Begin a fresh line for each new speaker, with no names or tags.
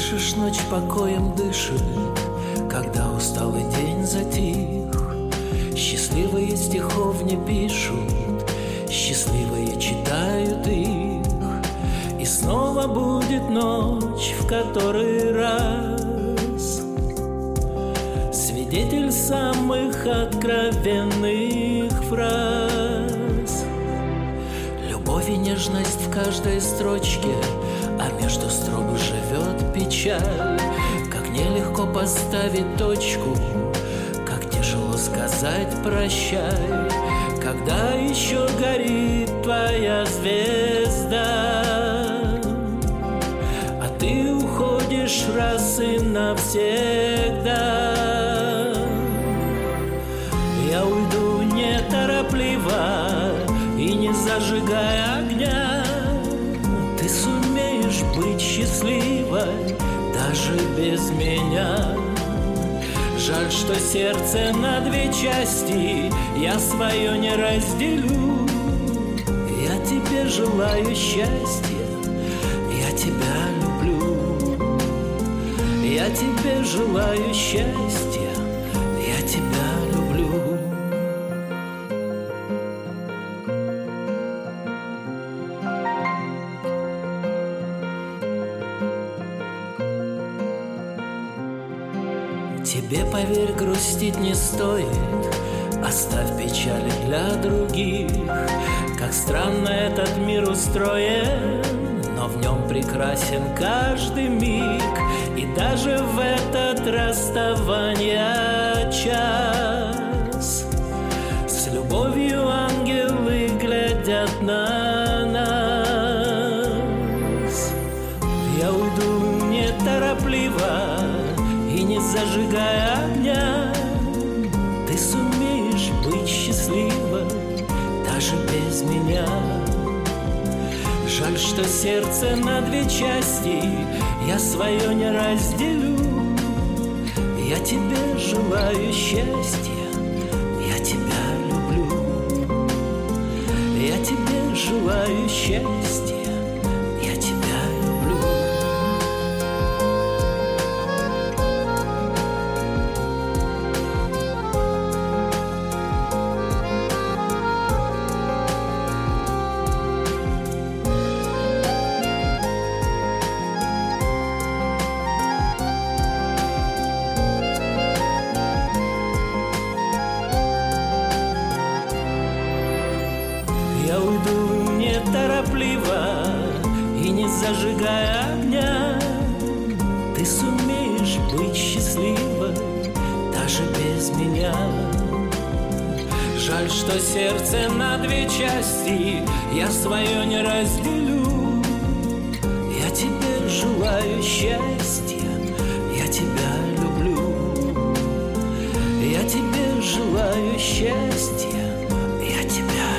Слышишь, ночь покоем дышит, когда усталый день затих. Счастливые стихов не пишут, счастливые читают их. И снова будет ночь в который раз свидетель самых откровенных фраз. Любовь и нежность в каждой строчке, а между строк живет печаль. Как нелегко поставить точку, как тяжело сказать прощай, когда еще горит твоя звезда, а ты уходишь раз и навсегда. Я уйду неторопливо и не зажигая огня. Ты сумеешь быть счастливой даже без меня. Жаль, что сердце на две части я свое не разделю. Я тебе желаю счастья, я тебя люблю. Я тебе желаю счастья, я тебя люблю. Тебе, поверь, грустить не стоит, оставь печали для других. Как странно этот мир устроен, но в нем прекрасен каждый миг. И даже в этот расставания час с любовью ангелы глядят на нас. Я уйду неторопливо и не зажигая огня. Ты сумеешь быть счастливой даже без меня. Жаль, что сердце на две части я свое не разделю. Я тебе желаю счастья, я тебя люблю. Я тебе желаю счастья, я тебя люблю. Я уйду неторопливо и не зажигая огня. Ты сумеешь быть счастливой даже без меня. Жаль, что сердце на две части я свое не разделю. Я тебе желаю счастья, я тебя люблю. Я тебе желаю счастья, я тебя люблю.